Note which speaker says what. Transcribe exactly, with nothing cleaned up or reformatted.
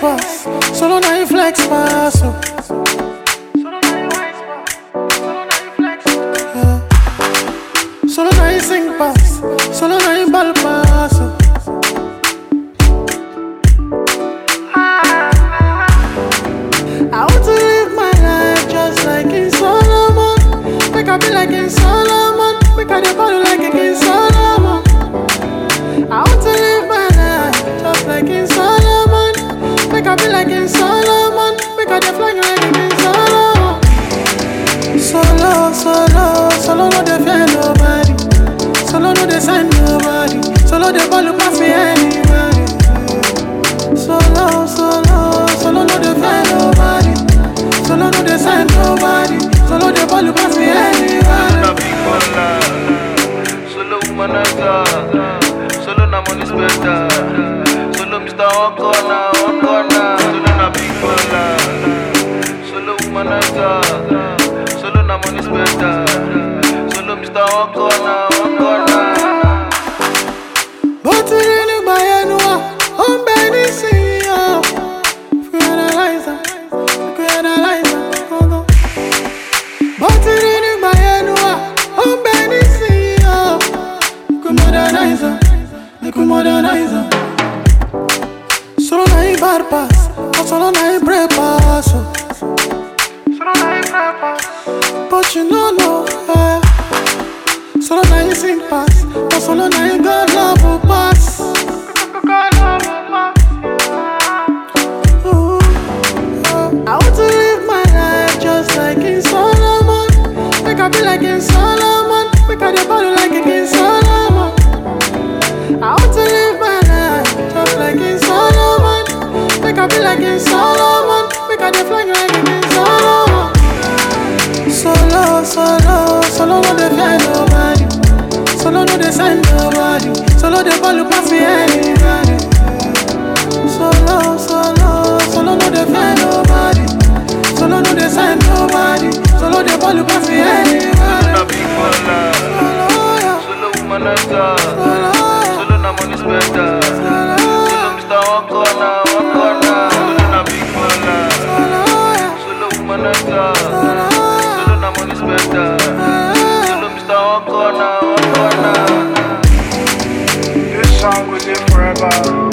Speaker 1: pass, solo na you flex pass. Oh. Yeah. Solo na you sing pass, solo na you ball pass. Oh. I want to live my life just like in Solomon. Make I be like in Solomon. Make I dey ball like in Solomon. I want to live my life just like in Solomon. Make I be like in Solomon. Make I dey fly like in Solomon. Solo, solo, solo no dey fear nobody. Solo no dey sign nobody. Solo dey ball pass me anybody. Solo, solo, solo no dey fear nobody. Solo no dey sign nobody. Solo dey ball pass me anybody.
Speaker 2: Solo humanaga, solo na money spender. Solo Mister One Corner, One Corner. Solo na big baller. Solo humanaga, solo na money spender. Solo Mister One Corner, One Corner.
Speaker 1: But in any bayanua, I'm Benny Sia. If you analyze that, if you analyze that, go go. But in any bayanua, I'm Benny Sia. You can modernize that, you can modernize that. Solo na you bad pass, but solo na you break pass. Solo na you break pass, but you know no. Eh. Solo na you sing pass, but solo na you God love will pass. Ooh, uh, I want to live my life just like in Solomon. Make I be like in Solomon. Make I dey ball like in Solomon. I want to live my life just like in Solomon. Make I be like in Solomon. Make I dey fly like in Solomon. Solo, solo, solo no dey fear nobody. Solo no dey sign nobody. Solo dey ball pass me anybody. Solo, solo, solo no dey fear nobody. Solo no dey sign nobody. Solo dey ball pass me anybody.
Speaker 2: Solo na big baller. Solo humanaga, solo na money spender. Solo Mister One Corner, One Corner. Solo na big baller. Solo humanaga, solo na money spender. Solo Mister One Corner, One Corner.
Speaker 3: This song was in forever.